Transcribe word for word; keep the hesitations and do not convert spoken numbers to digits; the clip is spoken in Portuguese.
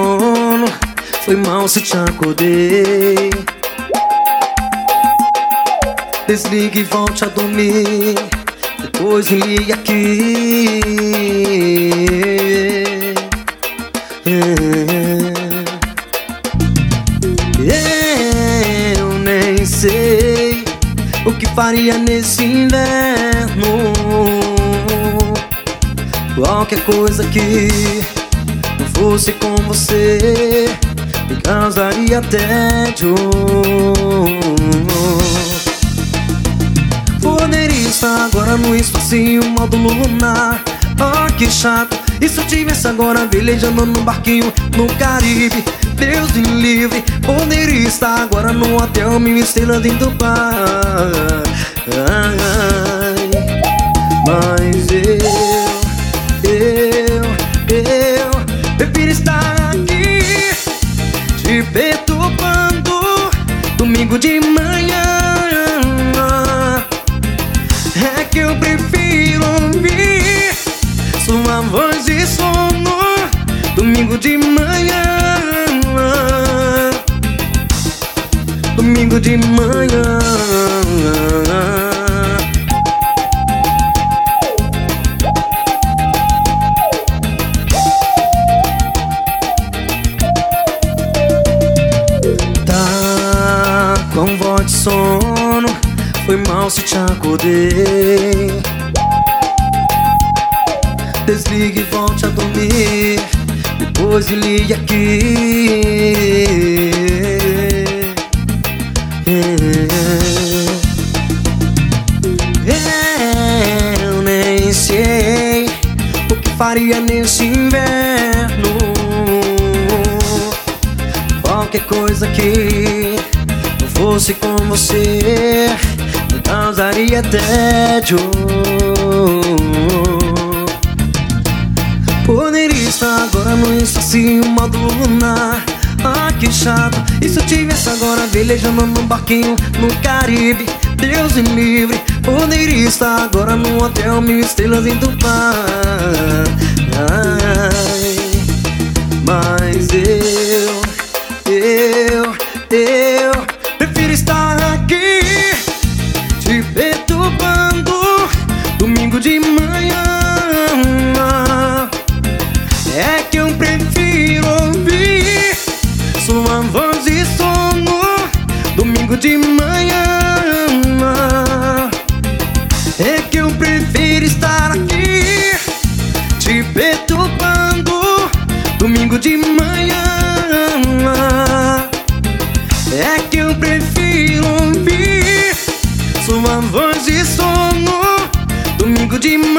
sono. Foi mal se te acordei. Desligue e volte a dormir. Depois me ligue aqui. Eu nem sei o que faria nesse inverno. Qualquer coisa que não fosse com você me causaria tédio. Poderia estar agora no espacinho modo lunar. Oh, que chato. E se eu tivesse agora velejando num barquinho no Caribe? Deus me livre. Poderia estar agora no hotel mil estrelas dentro do bar. Ai, mas eu, eu, eu prefiro estar aqui te perturbando domingo de manhã. É que eu prefiro ouvir sua voz de sono domingo de manhã. Domingo de manhã. Tá com voz de sono. Foi mal se te acordei. Desligue e volte a dormir. Depois me ligue aqui. Eu nem sei o que faria nesse inverno. Qualquer coisa que não fosse com você me causaria tédio. Poderia estar agora no espacinho modo lunar. Ah, que chato. E se eu tivesse agora velejando num barquinho no Caribe? Deus me livre. Poderia estar agora no hotel mil estrelas em Dubai. Ai, mas eu, eu, eu prefiro estar aqui te perturbando domingo de manhã. É que eu prefiro ouvir sua voz de sono domingo de manhã. É que eu prefiro estar aqui te perturbando domingo de manhã. É que eu prefiro ouvir sua voz de sono domingo de manhã.